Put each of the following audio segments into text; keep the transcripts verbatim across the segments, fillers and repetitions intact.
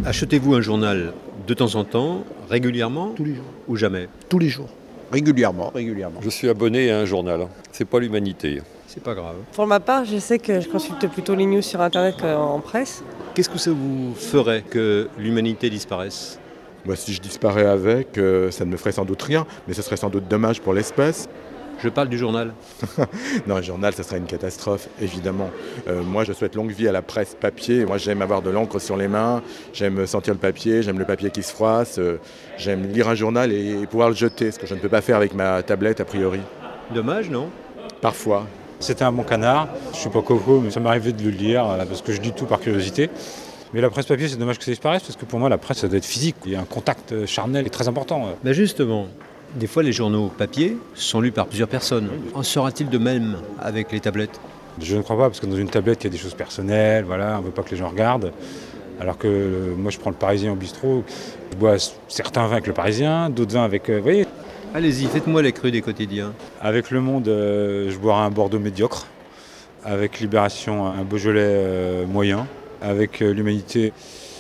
Achetez-vous un journal de temps en temps, régulièrement Tous les jours. ou jamais? Tous les jours. Régulièrement, régulièrement. Je suis abonné à un journal. C'est pas l'Humanité. C'est pas grave. Pour ma part, je sais que je consulte plutôt les news sur Internet qu'en presse. Qu'est-ce que ça vous ferait que l'Humanité disparaisse? Moi, si je disparais avec, euh, ça ne me ferait sans doute rien, mais ce serait sans doute dommage pour l'espèce. Je parle du journal. Non, un journal, ça serait une catastrophe, évidemment. Euh, moi, je souhaite longue vie à la presse papier. Moi, j'aime avoir de l'encre sur les mains, j'aime sentir le papier, j'aime le papier qui se froisse, euh, j'aime lire un journal et pouvoir le jeter, ce que je ne peux pas faire avec ma tablette, a priori. Dommage, non? Parfois. C'était un bon canard. Je suis pas coco, mais ça m'arrivait de le lire euh, parce que je lis tout par curiosité. Mais la presse papier, c'est dommage que ça disparaisse parce que pour moi, la presse, ça doit être physique. Il y a un contact charnel très important. Ben justement, des fois, les journaux papier sont lus par plusieurs personnes. En sera-t-il de même avec les tablettes? Je ne crois pas parce que dans une tablette, il y a des choses personnelles. Voilà, on ne veut pas que les gens regardent. Alors que euh, moi, je prends le Parisien au bistrot. Je bois certains vins avec le Parisien, d'autres vins avec... Euh, vous voyez, Allez-y, faites-moi les crus des quotidiens. avec Le Monde, euh, je boirai un Bordeaux médiocre. Avec Libération, un Beaujolais euh, moyen. Avec euh, l'Humanité,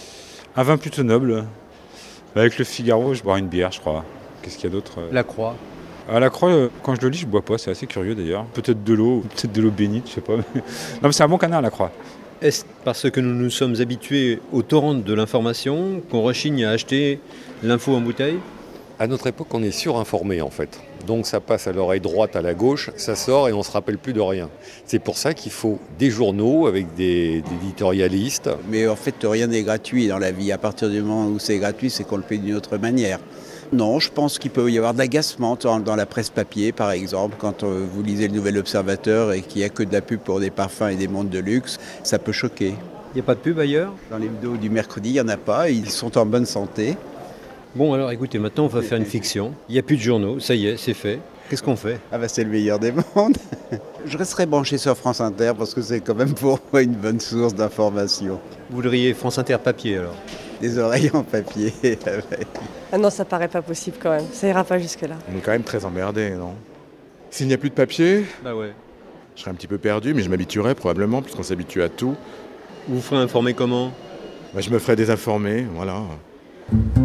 un vin plutôt noble. Avec Le Figaro, je boirai une bière, je crois. Qu'est-ce qu'il y a d'autre? La Croix. À la Croix, euh, quand je le lis, je bois pas, c'est assez curieux d'ailleurs. Peut-être de l'eau, peut-être de l'eau bénite, je sais pas. Non mais c'est un bon canard, la Croix. Est-ce parce que nous nous sommes habitués au torrent de l'information qu'on rechigne à acheter l'info en bouteille? À notre époque, on est surinformé en fait. Donc ça passe à l'oreille droite, à la gauche, ça sort et on ne se rappelle plus de rien. C'est pour ça qu'il faut des journaux avec des, des éditorialistes. Mais en fait, rien n'est gratuit dans la vie. À partir du moment où c'est gratuit, c'est qu'on le paye d'une autre manière. Non, je pense qu'il peut y avoir de l'agacement dans, dans la presse papier, par exemple, quand euh, vous lisez le Nouvel Observateur et qu'il n'y a que de la pub pour des parfums et des montres de luxe, ça peut choquer. Il n'y a pas de pub ailleurs? Dans les vidéos du mercredi, il n'y en a pas, ils sont en bonne santé. Bon, alors écoutez, maintenant on va faire une fiction. Il n'y a plus de journaux, ça y est, c'est fait. Qu'est-ce qu'on fait? Ah bah c'est le meilleur des mondes. Je resterai branché sur France Inter parce que c'est quand même pour moi une bonne source d'information. Vous voudriez France Inter papier alors? Des oreilles en papier. Ah non, ça paraît pas possible quand même. Ça ira pas jusque-là. On est quand même très emmerdés, non? S'il n'y a plus de papier, Bah ouais. je serais un petit peu perdu, mais je m'habituerais probablement, puisqu'on s'habitue à tout. Vous vous ferez informer comment? Bah, je me ferais désinformer, voilà.